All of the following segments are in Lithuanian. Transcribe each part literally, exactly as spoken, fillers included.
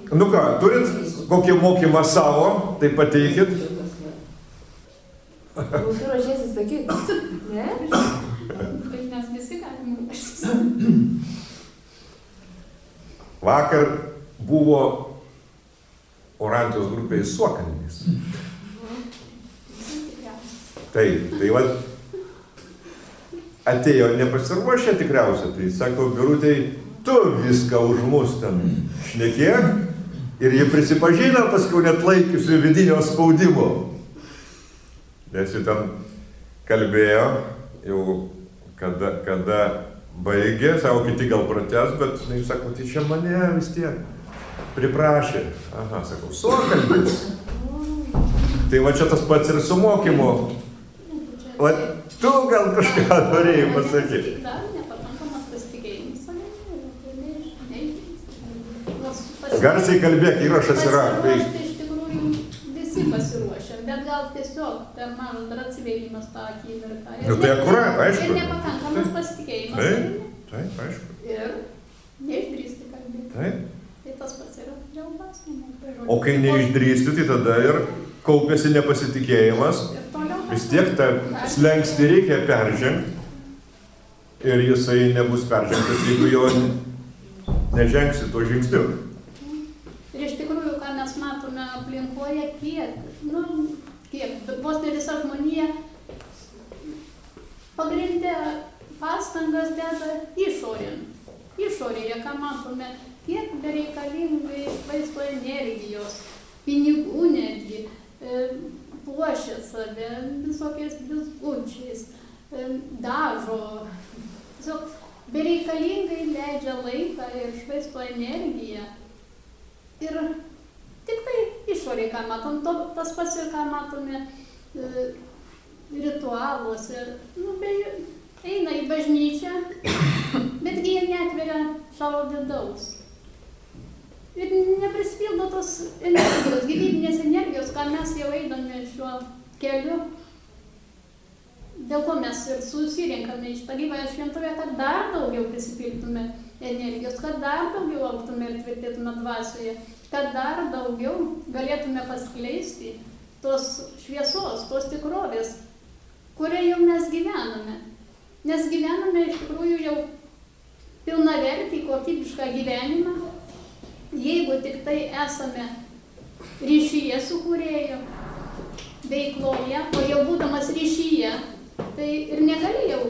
Nu ką, turit kokį mokymą savo, tai pateikit. Nu, tu ruošiesi sakyti. Ne? Bet mes visi galime ruoštis. Vakar buvo Orantijos grupėje suokalbis. Taip, tai va, atėjo nepasiruošę tikriausiai, tai sako, Birutei, tu viską už mus ten šnekėk ir jie prisipažino paskui net laikiusi vidinio spaudimo. Nes jie ten kalbėjo, jau kada, kada baigė, savo kiti gal pratęs, bet jis sako, tai čia mane vis tiek priprašė. Aha, sakau, suokalbis. Tai va čia tas pats ir su mokymu. O tu gal kažką norėjai pasakyti. Dar nepakankamas pasitikėjimas. Garsiai kalbėk, įrašas yra. Pasiruošti iš tikrųjų visi pasiruošę, bet gal tiesiog per mažas dar atsivėlimas tą akimirką. Nu tai akurat, aišku. Ir nepakankamas pasitikėjimas. Taip, taip, aišku. Ir neišdrįsti kalbėti. Taip. Tai tas pats yra džiaugas. O kai neišdrįsti, tai tada ir kaupėsi nepasitikėjimas. Vis tiek tą slenkstį reikia peržengti ir jisai nebus peržengtas, jeigu jo nežengsi to žingsniu. Ir iš tikrųjų, ką mes matome aplinkoje, kiek, nu, kiek, vos ne visa žmonija pagrindė pastangas deda išorėn. Išorėje, ką matome, kiek bereikalingai švaisto energijos, pinigų netgi, e, puošia save visokiais blizgučiais, dažo, tiesiog bereikalingai leidžia laiką ir švaisto energiją. Ir tik tai išorėje, ką matom, to, tas pats ir ką matome e, ritualuose, nu, be, eina į bažnyčią, betgi jie netveria savo vidaus. Ir neprispildo tos energijos, gyvybinės energijos, ką mes jau eidami šiuo keliu, dėl ko mes ir susirinkame iš tą gyvąją šventuvę, kad dar daugiau prisipiltume energijos, kad dar daugiau augtume ir tvirtėtume dvasioje, kad dar daugiau galėtume paskleisti tos šviesos, tos tikrovės, kuria jau mes gyvename. Nes gyvename iš tikrųjų jau pilnavertį, kokybišką gyvenimą, jeigu tik tai esame ryšyje su kūrėju, veikloje, o jau būdamas ryšyje, tai ir negali jau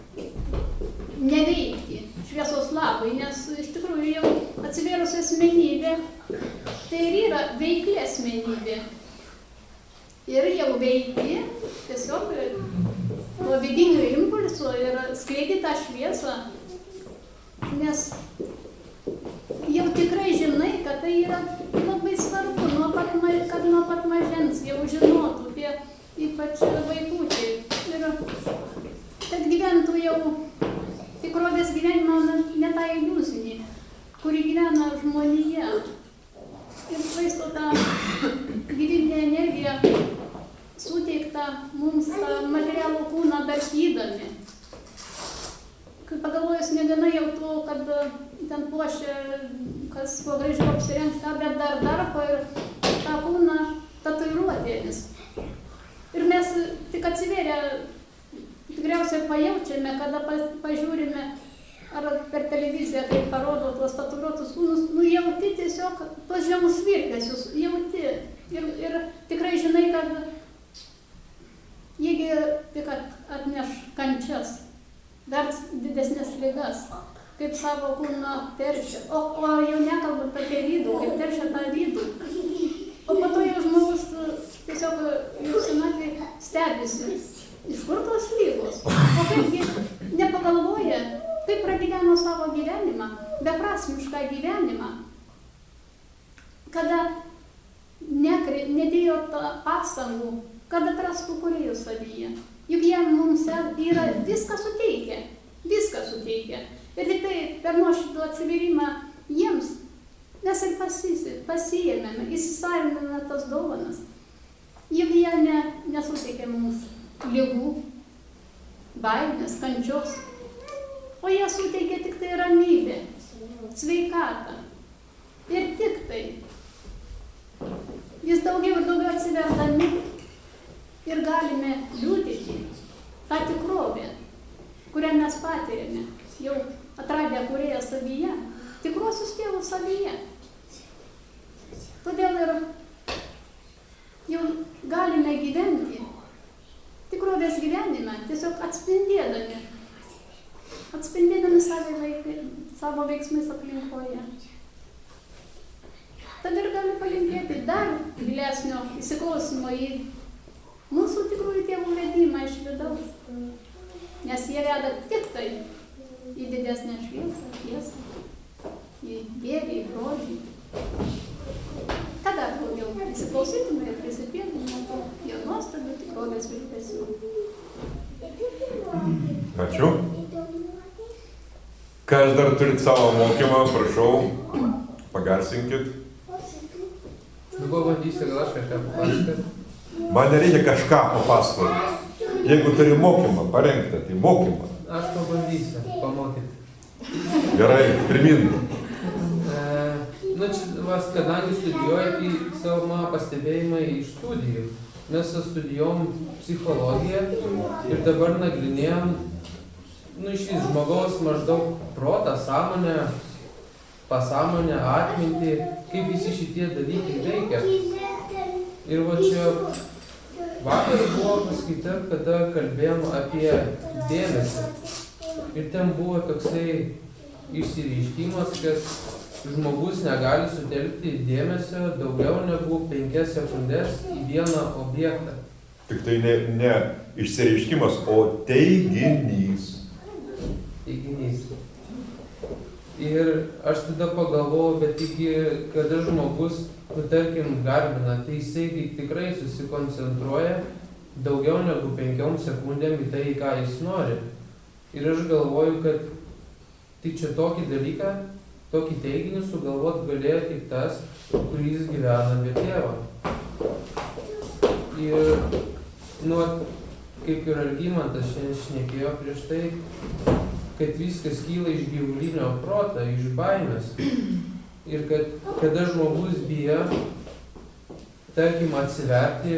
neveikti šviesos labui, nes iš tikrųjų jau atsivėrus asmenybė, tai ir yra veikli asmenybė. Ir jau veiki, tiesiog to vidinio impulso ir skleidi tą šviesą, nes jau tikrai žinai, kad tai yra labai svarbu, nuo pat, kad nuo pat mažens jau žinotų tie ypač vaikučiai. Ir kad gyventų jau tikrovės gyvenimą, ne tą iliuzinį, kuri gyvena žmonija. Ir švaisto tą gyvybinę energiją suteiktą mums tą materialų kūną darkydami. Kai pagalvojus, negana jau to, kad ten puošia, kas kuo gražiau apsirengs, ką, bet dar darko ir tą kūną tatuiruotėmis. Ir mes tik atsivėrę tikriausiai pajaučiame, kada pažiūrime, ar per televiziją, kai parodo tuos tatuiruotus kūnus, nu jauti tiesiog tuos žemus virpesius, jauti. Ir, ir tikrai žinai, kad jiegi tik atneš kančias, dar didesnės ligas, kaip savo kūną teršia. O, o jau nekalbant apie vidų, kaip teršia tą vidų. O po to jau žmogus tiesiog jau senatvėj stebisi, iš kur tos lygos. O kaipgi nepagalvoja, kaip pragyveno savo gyvenimą, beprasmišką gyvenimą, kada nekri, nedėjo pastangų, kad atrastų kūrėjų savyje. Juk jie mums yra viską suteikę, viską suteikę. Ir tik tai per nuoširdų atsivyrimą jiems mes ir pasiėmėme, įsisaviname tas dovanas. Juk jie ne, nesuteikė mums ligų, baimės, kančios, o jie suteikė tik tai ramybę, sveikatą. Ir tik tai. Vis daugiau ir daugiau atsiverdami ir galime liudyti tą tikrovę, kurią mes patiriame, jau atradę kūrėją savyje, tikruosius tėvus savyje. Todėl ir jau galime gyventi tikrovės gyvenime, tiesiog atspindėdami, atspindėdami savo, laikai, savo veiksmais aplinkoje. Tad ir galiu palinkėti dar gilesnio įsiklausimo į mūsų tikrųjų tėvų vedimą iš vidaus, nes jie veda tik tai į didesnę šviesą, tiesą, į gėrį, į grožį. Tada daugiau įsiklausytume ir prisipėtume to jo nuostabių tikrovės virpesių. Ačiū. Kas dar turit savo mokymą, prašau, pagarsinkit. Nu, pabandysiu, gal aš kažką papasakoti. Man nereikia kažką papasakoti. Jeigu turi mokymą, parengtą, tai mokymą. Aš pabandysiu pamokyti. Gerai, pirmin. E, nu, čia, vas, kadangi studijuoju, tai savo mano pastebėjimai iš studijų. Mes studijom psichologiją ir dabar nagrinėjom, nu, iš vis žmogaus maždaug protą, sąmonę, pasąmonę, atmintį, kaip visi šitie dalykai veikia. Ir va čia vakar buvo paskaita, kada kalbėjom apie dėmesį. Ir ten buvo toksai išsireiškimas, kad žmogus negali sutelkti dėmesio daugiau negu penkias sekundės į vieną objektą. Tik tai ne, ne išsireiškimas, o teiginys. Teiginys. Ir aš tada pagalvojau, bet iki kada žmogus, nu, tarkim, garbina, tai jisai tikrai susikoncentruoja daugiau negu penkiom sekundėm į tai, ką jis nori. Ir aš galvoju, kad tai čia tokį dalyką, tokį teiginį sugalvot galėjo tik tas, kuris gyvena be tėvo. Ir, nu, kaip ir Algimantas šiandien šnekėjo prieš tai, kad viskas kyla iš gyvulinio proto, iš baimės. Ir kad kada žmogus bijo, tarkim, atsiverti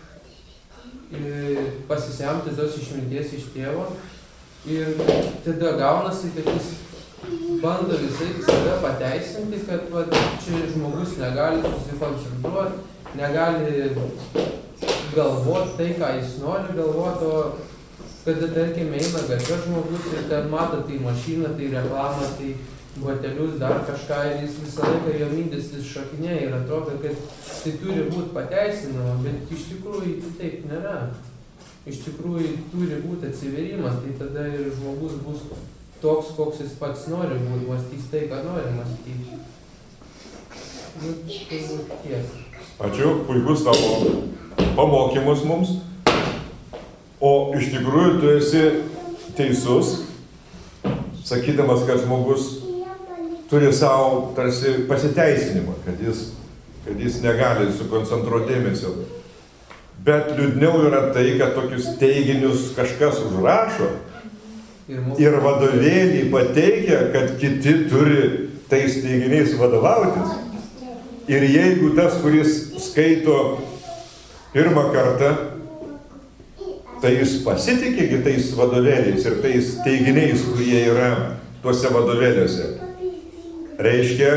ir pasisemti tos išminties iš tėvo, ir tada gaunasi, kad jis bando visai save pateisinti, kad va, čia žmogus negali susikoncentruoti, negali galvoti tai, ką jis nori galvoti, o kada, tarkim, eina gatvė žmogus ir ten mato tai mašiną, tai reklamą, tai batelius, dar kažką, ir jis visą laiką jo mintis vis šokinėja ir atrodo, kad tai turi būti pateisinama, bet iš tikrųjų taip nėra. Iš tikrųjų turi būti atsiverimas, tai tada ir žmogus bus toks, koks jis pats nori būti, mąstys tai, ką nori mąstyti. Nu, tai tiesa. Ačiū, puikus tavo pamokymus mums. O iš tikrųjų tu esi teisus, sakydamas, kad žmogus turi savo tarsi pasiteisinimą, kad jis, kad jis negali sukoncentruoti dėmesio. Bet liūdniau yra tai, kad tokius teiginius kažkas užrašo ir vadovėlį pateikia, kad kiti turi tais teiginiais vadovautis. Ir jeigu tas, kuris skaito pirmą kartą, tai jis pasitikė kitais vadovėliais ir tais teiginiais, kurie yra tuose vadovėliuose. Reiškia,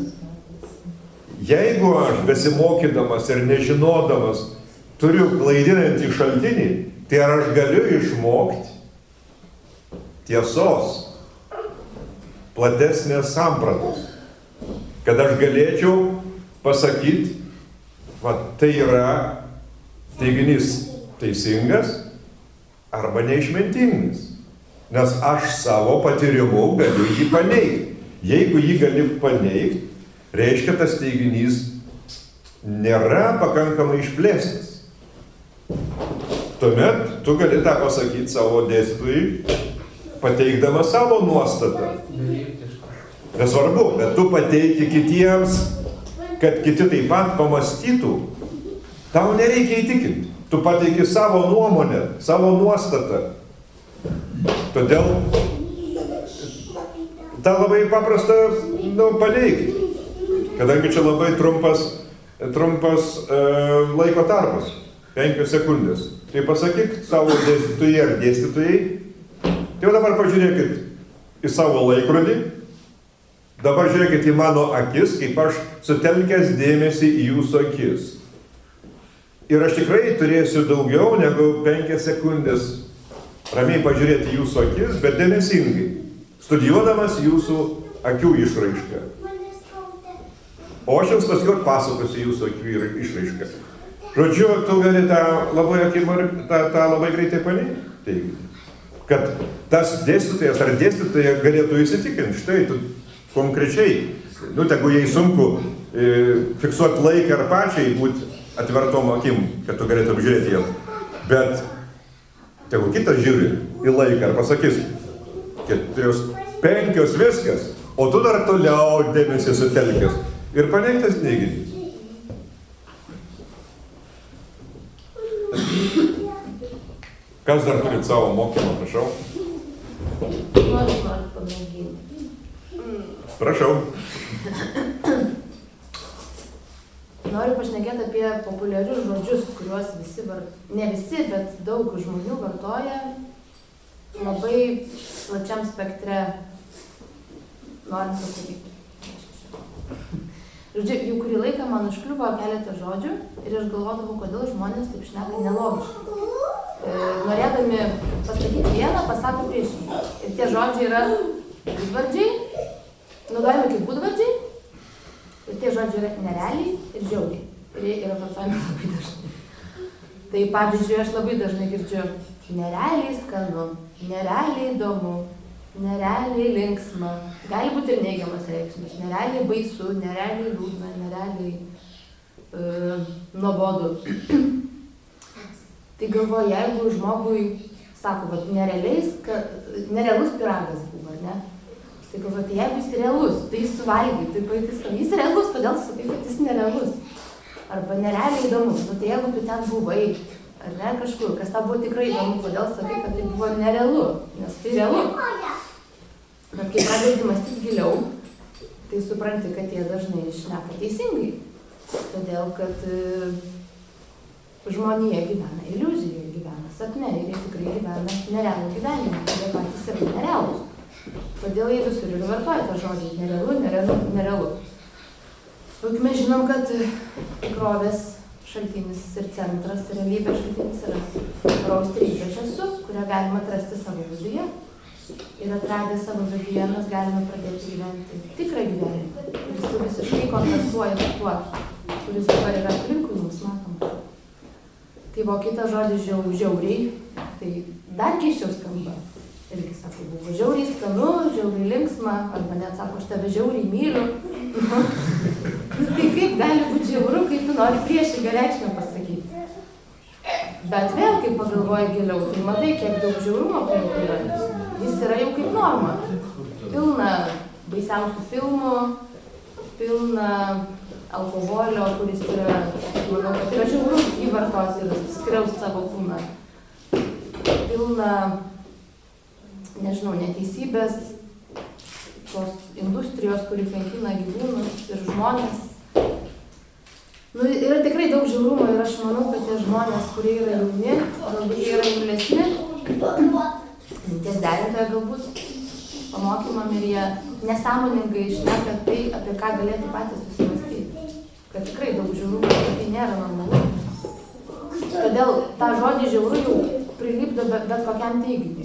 jeigu aš besimokydamas ir nežinodamas turiu klaidinantį šaltinį, tai ar aš galiu išmokti tiesos, platesnės sampratos, kad aš galėčiau pasakyti, va, tai yra teiginys teisingas arba neišmintingas, nes aš savo patyrimu galiu jį paneigti. Jeigu jį gali paneigti, reiškia, tas teiginys nėra pakankamai išplėstas. Tuomet tu gali tą pasakyti savo dėstytojui, pateikdama savo nuostatą. Nesvarbu, bet tu pateiki kitiems, kad kiti taip pat pamąstytų. Tau nereikia įtikinti. Tu pateiki savo nuomonę, savo nuostatą. Todėl tą labai paprasta, nu, paneigti. kadangi čia labai trumpas, trumpas e, laiko tarpas, penkios sekundės. Tai pasakyk savo dėstytojai ar dėstytojai, tai jau dabar pažiūrėkit į savo laikrodį, dabar žiūrėkit į mano akis, kaip aš sutelkęs dėmesį į jūsų akis. Ir aš tikrai turėsiu daugiau negu penkias sekundės ramiai pažiūrėti jūsų akis, bet dėmesingai, studijuodamas jūsų akių išraišką. O aš jums paskui pasakosiu jūsų akių išraišką. Žodžiu, tu gali tą labai, akimar, tą, tą labai greitai paneigti. Kad tas dėstytojas ar dėstytoja galėtų įsitikinti, štai tu konkrečiai, nu, tegu jai sunku e, fiksuoti laiką ar pačiai būti atvertom akim, kad tu galėtum žiūrėti ją. Bet tegu kitas žiūri į laiką ir pasakys, keturios, penkios viskas, o tu dar toliau dėmesį sutelkęs ir paneigtas neiginys. Kas dar turit savo mokymą, prašau? Noriu, noriu pamėginti. Prašau. Noriu pašnekėti apie populiarius žodžius, kuriuos visi, var... ne visi, bet daug žmonių vartoja labai plačiam spektre, norint pasakyti. Žodžiu, jau kurį laiką man užkliuvo keletą žodžių ir aš galvodavau, kodėl žmonės taip šneka nelogiškai. E, norėdami pasakyti vieną, pasako priešingai. Ir tie žodžiai yra būdvardžiai, naudojami kaip būdvardžiai, ir tie žodžiai yra nerealiai ir žiauriai. Ir jie yra vartojami labai dažnai. Tai pavyzdžiui, aš labai dažnai girdžiu nerealiai skanu, nerealiai įdomu, nerealiai linksma, gali būti ir neigiamas reikšmes, nerealiai baisu, nerealiai liūdna, nerealiai e, nuobodu. Tai galvoju, jeigu žmogui, sako, vat, nerealiais, nerealus piragas buvo, ne? Tai galvoju, tai jeigu jis realus, tai jis suvalgy, tai paėtis, jis realus, todėl sakai, kad jis nerealus. Arba nerealiai įdomus, nu, tai jeigu tu ten buvai, ar ne, kažkur, kas tau buvo tikrai įdomu, kodėl sakai, kad tai buvo nerealu, nes tai realu. Bet kai pradedi mąstyti giliau, tai supranti, kad jie dažnai šneka teisingai. Todėl, kad e, žmonija gyvena iliuzijoje, gyvena sapne ir jie tikrai gyvena nerealų gyvenimą, jie patys yra nerealūs. Todėl jie visur ir vartoja tą žodį nerealu, nerealu, nerealu. Juk mes žinom, kad tikrovės šaltinis ir centras, realybės šaltinis yra tikros trybės esu, kurią galima atrasti savo viduje. Ir atradę savo viduje mes galime pradėti gyventi tikrą gyvenimą, kuris visiškai kontrastuoja su tuo, kuris dabar yra aplinkui mums matom. Tai buvo kitas žodis žiau, žiauriai, tai dar keisčiau skamba. Irgi sako, buvo žiauriai skanu, žiauriai linksma, arba net sako, aš tave žiauriai myliu. Tai kaip gali būti žiauru, kai tu nori priešingą reikšmę pasakyti. Bet vėl, kai pagalvoji giliau, tai matai, kiek daug žiaurumo aplinkui yra. Jis yra jau kaip norma. Pilna baisiausių filmų, pilna alkoholio, kuris yra, manau, kad yra žiauru jį vartoti ir skriaust savo kūną. Pilna, nežinau, neteisybės, tos industrijos, kuri kankina gyvūnus ir žmonės. Nu, yra tikrai daug žiaurumo ir aš manau, kad tie žmonės, kurie yra jauni, galbūt jie yra imlesni, minties derintoje galbūt pamokymam ir jie nesąmoningai šneka tai, apie ką galėtų patys susimastyti. Kad tikrai daug žiaurų, tai nėra normalu. Todėl tą žodį žiaurų jau prilipdo bet, bet kokiam teiginiui.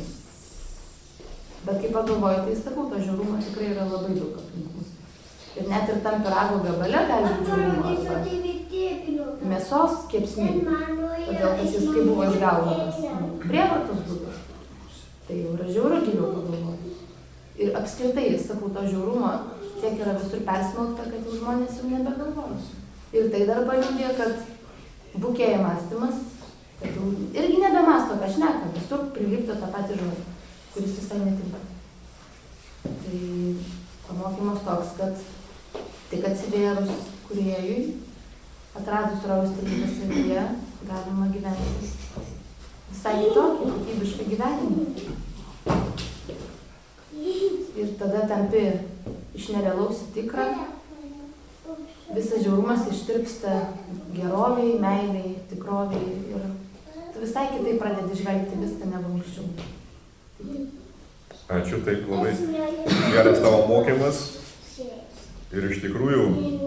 Bet kai pagalvoju, tai sakau, to žiaurumo tikrai yra labai daug aplinkų. Ir net ir tam pyrago gabale gali būti žiaurumo. Mėsos kepsniai. Todėl, kad jis kaip buvo išgaunamas. Prievartos būtų. Tai jau yra žiauru giliau pagalvoti. Ir apskritai, sakau, to žiaurumo tiek yra visur persmelkta, kad jau žmonės jau nebegalvoja. Ir tai dar paliudė, kad bukėja mąstymas, kad jau irgi nebemasto, ką šneka, visur prilipto tą patį žodį, kuris visai netinka. Tai pamokymas toks, kad tik atsivėrus kūrėjui, atradus raus trybės savyje, galima gyventi visai kitokį, kokybišką gyvenimą. Ir tada tampi iš nerealaus į tikrą, visas žiaurumas ištirpsta geroviai, meiliai, tikroviai ir tu visai kitaip pradedi žvelgti viską negu anksčiau. Ačiū, taip labai geras tavo mokymas. Ir iš tikrųjų,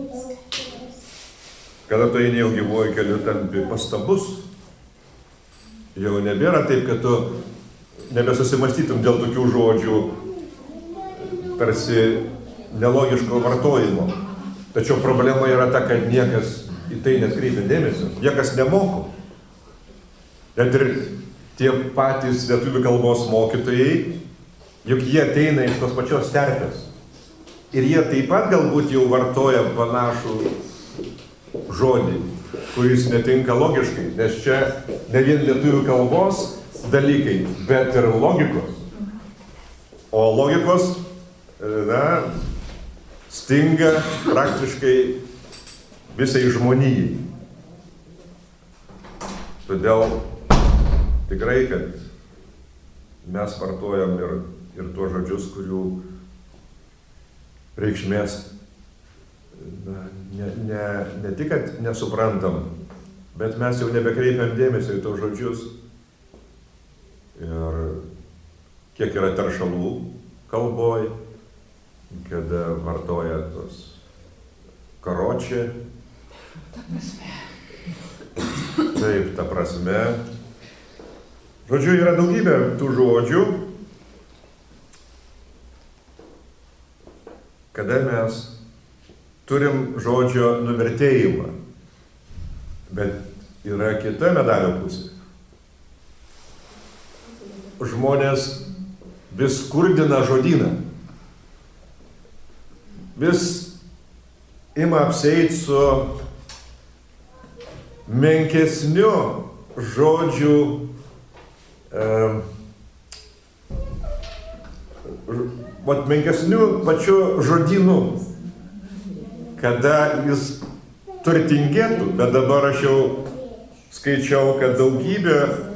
kada tu eini jau gyvuoju keliu, tampi pastabus. Jau nebėra taip, kad tu nebesusimastytum dėl tokių žodžių, tarsi nelogiško vartojimo. Tačiau problema yra ta, kad niekas į tai netkreipia dėmesio, niekas nemoko. Net ir tie patys lietuvių kalbos mokytojai, juk jie ateina iš tos pačios terpės. Ir jie taip pat galbūt jau vartoja panašų žodį, kuris netinka logiškai, nes čia ne vien lietuvių kalbos dalykai, bet ir logikos. O logikos, na, stinga praktiškai visai žmonijai. Todėl tikrai, kad mes vartojam ir, ir tuos žodžius, kurių reikšmės na, ne, ne, ne tik, kad nesuprantam, bet mes jau nebekreipiam dėmesio į tos žodžius. Ir kiek yra teršalų kalboj, kada vartoja tos karočią. Ta prasme. Taip, ta prasme. Žodžiu, yra daugybė tų žodžių, kada mes turim žodžio nuvertėjimą, bet yra kita medalio pusė. Žmonės vis skurdina žodyną, vis ima apsieit su menkesniu žodžių e, vat menkesniu pačiu žodynu, kada jis turtingėtų, bet dabar aš jau skaičiau, kad daugybė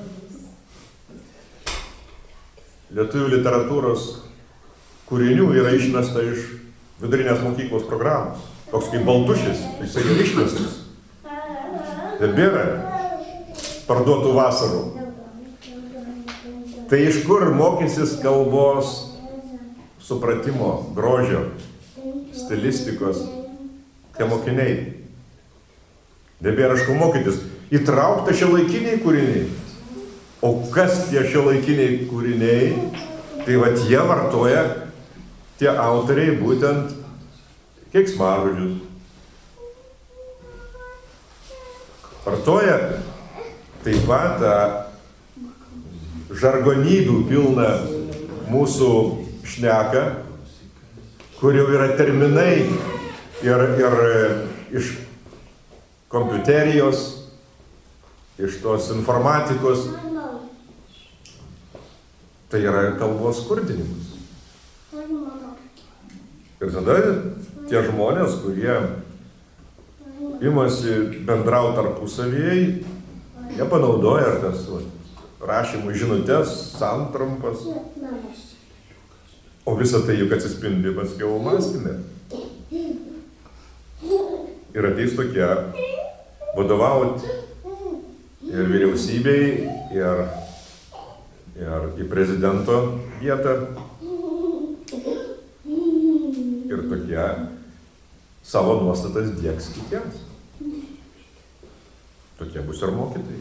lietuvių literatūros kūrinių yra išmesta iš vidurinės mokyklos programos. Toks kaip Baltušis, jisai yra išmestas. Nebėra parduotų vasarų. Tai iš kur mokysis kalbos supratimo, grožio, stilistikos, tie mokiniai? Nebėra iš ko mokytis. Įtraukta šiuolaikiniai kūriniai. O kas tie šiuolaikiniai kūriniai? Tai vat jie vartoja, tie autoriai, būtent keiksmažodžius. Vartoja taip pat tą žargonybių pilną mūsų šneką, kur jau yra terminai ir, ir iš kompiuterijos, iš tos informatikos. Tai yra kalbos skurdinimas. Ir tada tie žmonės, kurie imasi bendrauti tarpusavyje, jie panaudoja ir tas va, rašymų žinutės, santrampas. O visa tai juk atsispindi paskiau mąstyme. Ir ateis tokie vadovauti ir vyriausybei, ir, ir į prezidento vietą. Ir tokie savo nuostatas diegs kitiems. Tokie bus ir mokytojai.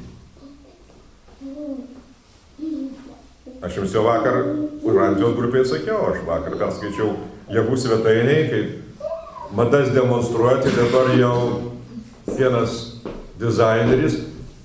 Aš jums jau vakar Urantijos grupėje sakiau, aš vakar perskaičiau Jėgų svetainiai, kaip madas demonstruoja, tai dabar jau vienas dizaineris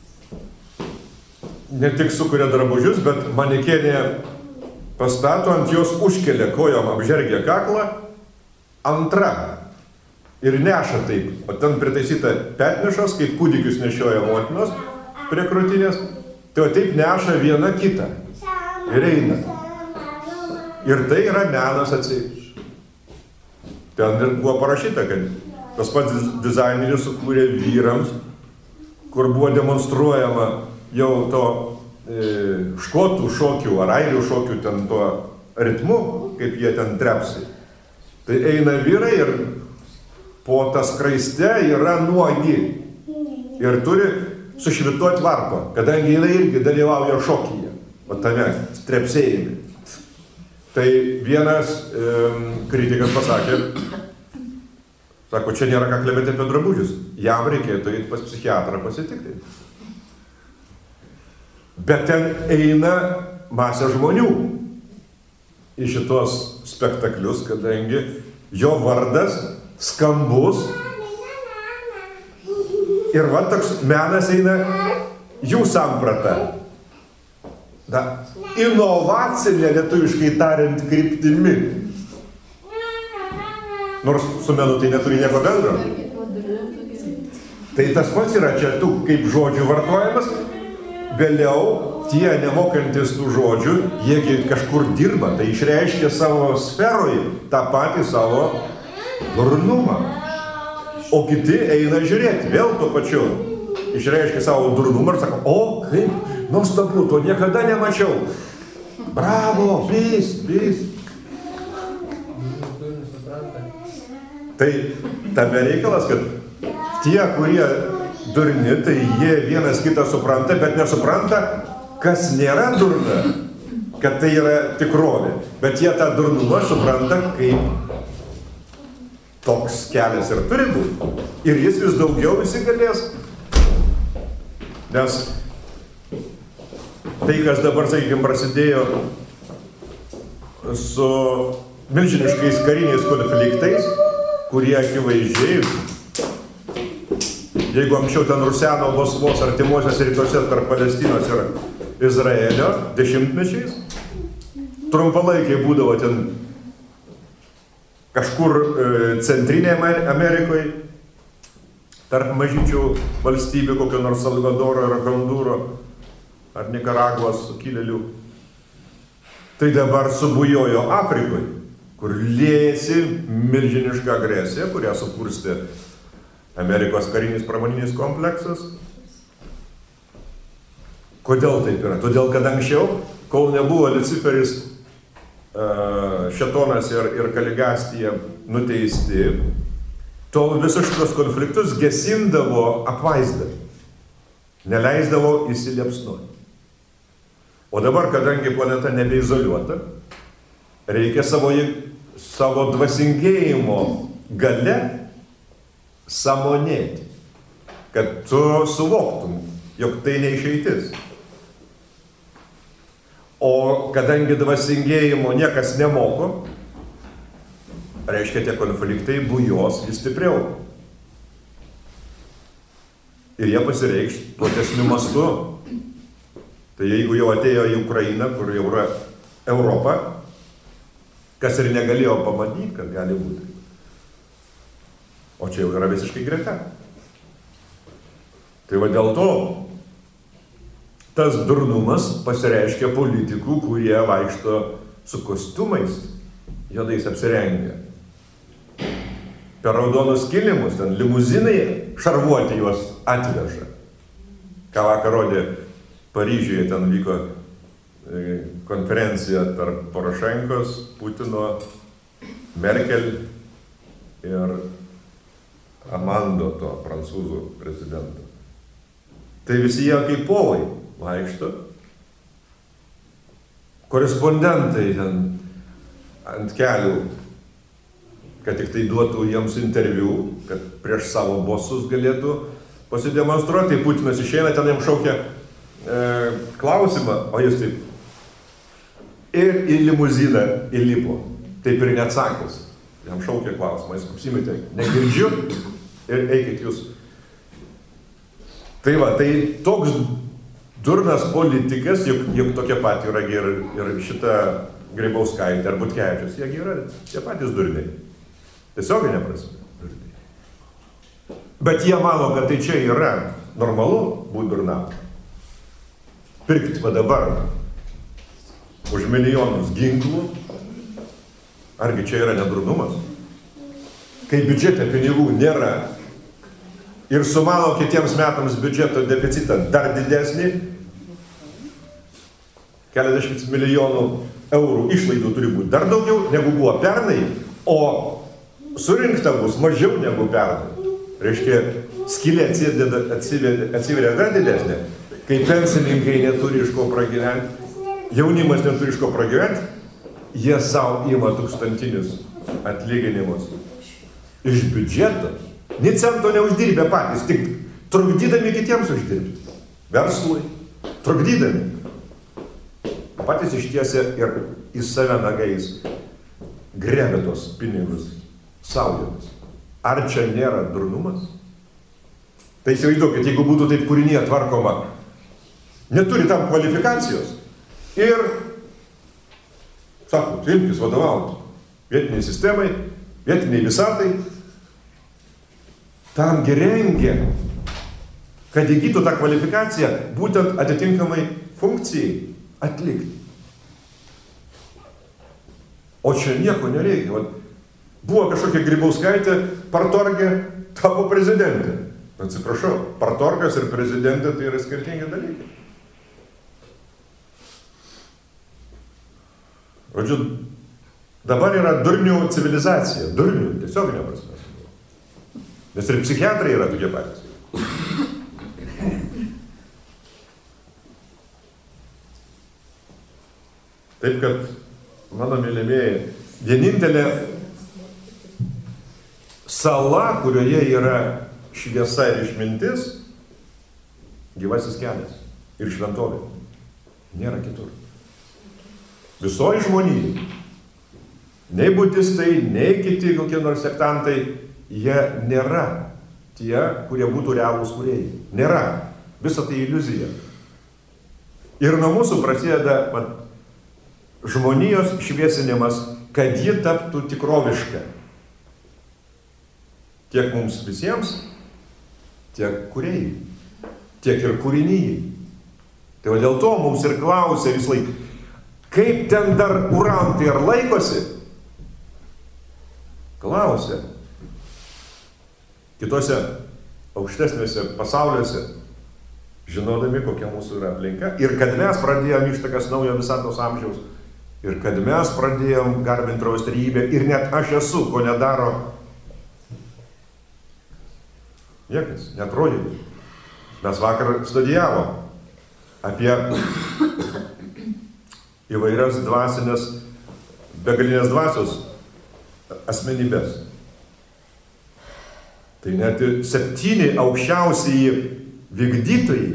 ne tik sukuria drabužius, bet manekenė pastato, ant jos užkelia kojom, apžergia kaklą, antra. Ir neša taip, o ten pritaisyta petnešos, kaip kūdikius nešioja motinos prie krūtinės, tai o taip neša viena kitą ir eina. Ir tai yra menas atseit. Ten ir buvo parašyta, kad tas pats dizaineris sukūrė vyrams, kur buvo demonstruojama jau to e, škotų šokių ar airių šokių ten tuo ritmu, kaip jie ten trepsi. Tai eina vyrai ir po tas kraiste yra nuogi ir turi sušvituoti varpą, kadangi jinai irgi dalyvauja šokyje, o tame strepsėjime. Tai vienas e, kritikas pasakė, sako, čia nėra ką kalbėti apie drabužius, jam reikėtų eiti pas psichiatrą pasitikrinti. Bet ten eina masė žmonių į šitos spektaklius, kadangi jo vardas skambus ir va toks menas eina jų samprata. Da, inovacinė, lietuviškai tariant, kryptimi. Nors su menu tai neturi nieko bendro. Tai tas pats yra čia tų kaip žodžių vartojimas. Vėliau tie nemokantis tų žodžių, jiegi kažkur dirba, tai išreiškia savo sferoje tą patį savo durnumą. O kiti eina žiūrėti, vėl tuo pačiu. Išreiškia savo durnumą ir sako, o kaip, nuostabu, to niekada nemačiau. Bravo, vis, vis. Tai tame reikalas, kad tie, kurie durni, tai jie vienas kitą supranta, bet nesupranta, kas nėra durna, kad tai yra tikrovė. Bet jie tą durnumą supranta, kaip toks kelias ir turi būti. Ir jis vis daugiau įsigalės. Nes tai, kas dabar, sakykime, prasidėjo su milžiniškais kariniais konfliktais, kurie akivaizdžiai, jeigu anksčiau ten ruseno vos vos artimuosiuose rytuose tarp Palestinos ir Izraelio dešimtmečiais, trumpalaikiai būdavo ten kažkur e, centrinėje Amerikoje, tarp mažyčių valstybių, kokio nors Salvadoro ar Hondūro ar Nikaragvos sukilėlių. Tai dabar subujojo Afrikoje, kur liejasi milžiniška agresija, kurią sukurstė Amerikos karinis pramoninis kompleksas. Kodėl taip yra? Todėl, kad anksčiau, kol nebuvo Luciferis, Šetonas ir, ir Kaligastija nuteisti, tol visus šitos konfliktus gesindavo apvaizdą, neleisdavo įsiliepsnuoti. O dabar, kadangi planeta nebeizoliuota, reikia savo, savo dvasingėjimo gale sąmonėti, kad tu suvoktum, jog tai neišeitis. O kadangi dvasingėjimo niekas nemoko, reiškia, tie konfliktai bujos vis stipriau. Ir jie pasireikš platesniu mastu. Tai jeigu jau atėjo į Ukrainą, kur jau yra Europa, kas ir negalėjo pamatyti, kad gali būti. O čia jau yra visiškai greta. Tai va dėl to tas durnumas pasireiškia politikų, kurie vaikšto su kostiumais, juodais apsirengę. Per raudonus kilimus, ten limuzinai šarvuoti juos atveža. Ką vakar rodė Paryžiuje, ten vyko konferencija tarp Porošenkos, Putino, Merkel ir Amando, to prancūzų prezidento. Tai visi jie kaip povai vaikšto. Korespondentai ten ant kelių, kad tik tai duotų jiems interviu, kad prieš savo bosus galėtų pasidemonstruoti. Tai Putinas išeina, ten jam šaukia e, klausimą, o jis taip ir į limuziną įlipo, taip ir neatsakęs. Jam šaukia klausimą, jis apsimetė, negirdžiu ir eikit jūs. Tai va, tai toks durnas politikas, juk, juk tokia pat yra ir, ir šita Grybauskaitė ar Butkevičius, jie yra tie patys durniai. Tiesioginė prasme. Bet jie mano, kad tai čia yra normalu būti durnam. Pirkti va dabar už milijonus ginklų, argi čia yra nedurnumas? Kai biudžete pinigų nėra ir sumano kitiems metams biudžeto deficitą dar didesnį, keliasdešimt milijonų eurų išlaidų turi būti dar daugiau, negu buvo pernai, o surinkta bus mažiau negu pernai. Reiškia, skylė atsiveria dar didesnė. Kai pensininkai neturi iš ko pragyventi, jaunimas neturi iš ko pragyventi, jie savo ima tūkstantinius atlyginimus iš biudžeto. Nė cento neuždirbę patys, tik trukdydami kitiems uždirbti. Verslui, trukdydami. Patys ištiesia ir į save nagais grebia tos pinigus saujomis. Ar čia nėra durnumas? Tai įsivaizduokit, jeigu būtų taip kūrinyje tvarkoma, neturi tam kvalifikacijos ir, sako, imkis vadovauti vietiniai sistemai, vietiniai visatai, tam rengia, kad įgytų tą kvalifikaciją būtent atitinkamai funkcijai atlikti. O čia nieko nereikia. Vat, buvo kažkokia Grybauskaitė, partorgė, tapo prezidentė. Atsiprašau, partorgas ir prezidentė tai yra skirtingi dalykai. Žodžiu, dabar yra durnių civilizacija. Durnių, tiesiog neprasme. Nes ir psichiatrai yra tokie patys. Taip kad, mano mylimieji, vienintelė sala, kurioje yra šviesa ir išmintis, gyvasis kelias ir šventovė. Nėra kitur. Visoji žmonijai, nei budistai, nei kiti kokie nors sektantai, jie nėra tie, kurie būtų realūs kūrėjai. Nėra. Visa tai iliuzija. Ir nuo mūsų prasideda mat, žmonijos šviesinimas, kad ji taptų tikroviška. Tiek mums visiems, tiek kūrėjai, tiek ir kūrinyjai. Tai va dėl to mums ir klausia vis laik, kaip ten dar urantai ar laikosi? Klausia. Kitose aukštesniuose pasauliuose, žinodami, kokia mūsų yra aplinka, ir kad mes pradėjom ištakas naujo visatos amžiaus, ir kad mes pradėjom garbinti rojaus trejybę, ir net aš esu, ko nedaro niekas, net rodymai. Mes vakar studijavom apie įvairias dvasinės, begalinės dvasios asmenybės. Tai net septyni aukščiausiai vykdytojai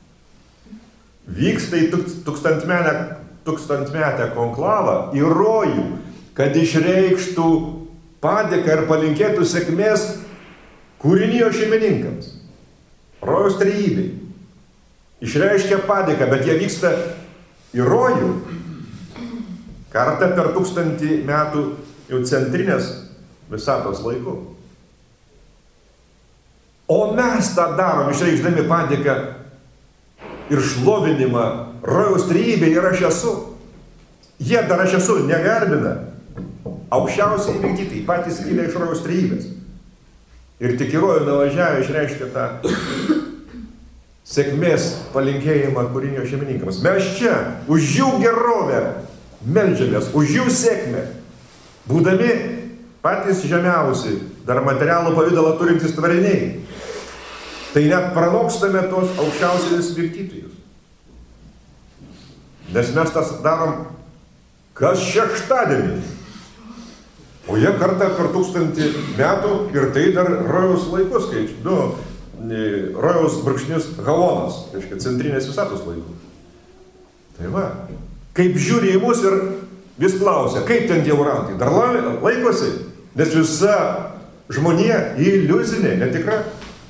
vyksta į tūkstantmetę, tūkstantmetę konklavą į rojų, kad išreikštų padėką ir palinkėtų sėkmės kūrinijo šeimininkams, rojaus trejybei. Išreiškia padėką, bet jie vyksta į rojų kartą per tūkstantį metų jau centrinės visatos laiku. O mes tą darom, išreikšdami padėką ir šlovinimą rojaus trejybei ir aš esu. Jie dar aš esu negarbina. Aukščiausiai vykdytai patys kilę iš rojaus trejybės. Ir tik į rojų nuvažiavę išreiškia tą sėkmės palinkėjimą kūrinio šeimininkams. Mes čia už jų gerovę meldžiamės, už jų sėkmę, būdami patys žemiausi, dar materialų pavydalą turintys tvariniai. Tai net pranokstame tos aukščiausiais vykdytojus. Nes mes tas darom kas šeštadienį. O jie kartą per tūkstantį metų ir tai dar rojaus laikus skaičiu. Nu, rojaus brūkšnis Havonas, reiškia, centrinės visatos laikų. Tai va, kaip žiūri į mus ir vis klausia, kaip ten tie urantai, dar laikosi, nes visa žmonija iliuzinė, netikra.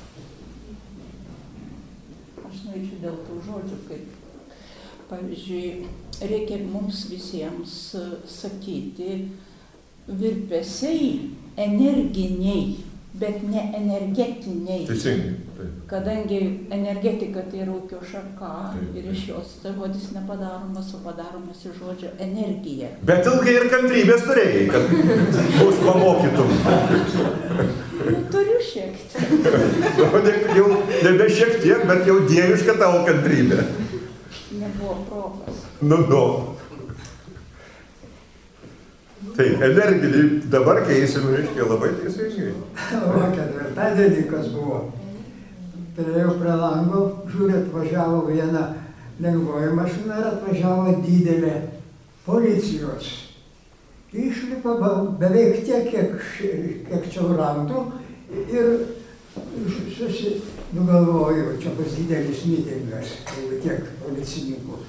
Aš norėčiau dėl tų žodžių, kaip, pavyzdžiui, reikia mums visiems sakyti virpesiai energiniai, bet ne energetiniai. Teisingai. Taip. Kadangi energetika tai yra ūkio šaka, Taip. ir iš jos tai žodis nepadaromas, o padaromas iš žodžio energija. Bet ilgai ir kantrybės turėjai, kad mus pamokytum. Nu, turiu šiek tiek. Jau nebe šiek tiek, bet jau dieviška tavo kantrybė. Nebuvo progos. Nu, nu. Tai energinį dabar keisim, reiškia, labai teisingai. O ketvirtadienį kas buvo. Turėjau prie lango, žiūrėt, atvažiavo viena lengvoji mašina ir atvažiavo didelė policijos. Išlipa beveik tiek, kiek, kiek čia rantų ir susi, nugalvoju, čia bus didelis mitingas, jeigu tiek policininkų.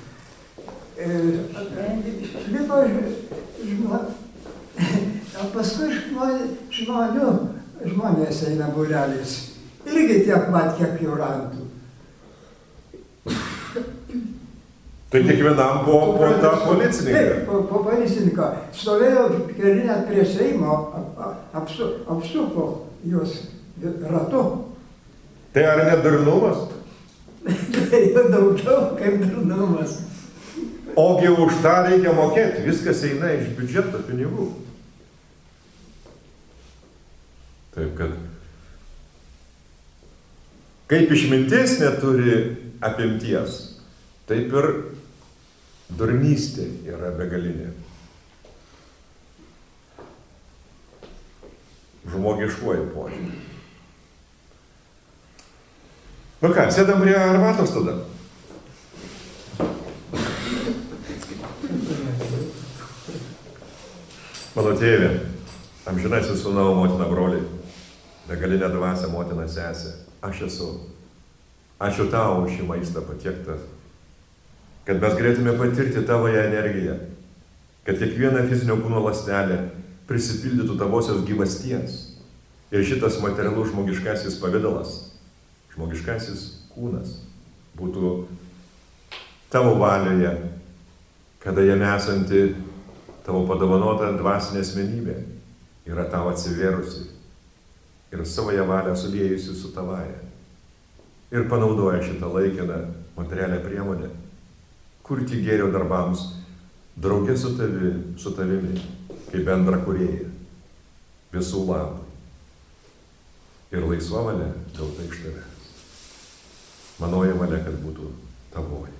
Lipa žmo... O paskui žmonių, žmonės eina būrelis. Irgi tiek pat, kiek jau rantų. Tai kiekvienam po, po tą policininką? Taip, po, po policininką. Stovėjo keli net prie Seimo, apsu, apsuko juos ratu. Tai ar ne durnumas? Tai jau daugiau kaip durnumas. Ogi už tą reikia mokėti, viskas eina iš biudžeto pinigų. Taip kad, kaip išmintis neturi apimties, taip ir durnystė yra begalinė. Žmogiškuoju požiūriu. Nu ką, sėdam prie arbatos tada. Mano tėvė, amžinasis sūnau, motina broliai, begalinė dvasia, motina sesė, aš esu. Ačiū tau už šį maistą patiektą, kad mes galėtume patirti tavoją energiją, kad kiekviena fizinio kūno ląstelė prisipildytų tavosios gyvasties. Ir šitas materialus žmogiškasis pavidalas, žmogiškasis kūnas būtų tavo valioje, kada jame esanti tavo padovanota dvasinė asmenybė yra tau atsivėrusi ir savoje valią suliejusi su tavaja. Ir panaudoja šitą laikiną materialią priemonę, kurti gėrio darbams drauge su, tavi, su tavimi, kaip bendra kūrėja, visų labų. Ir laisva valia dėl tai iš tavęs. Manoji valia, kad būtų tavoji.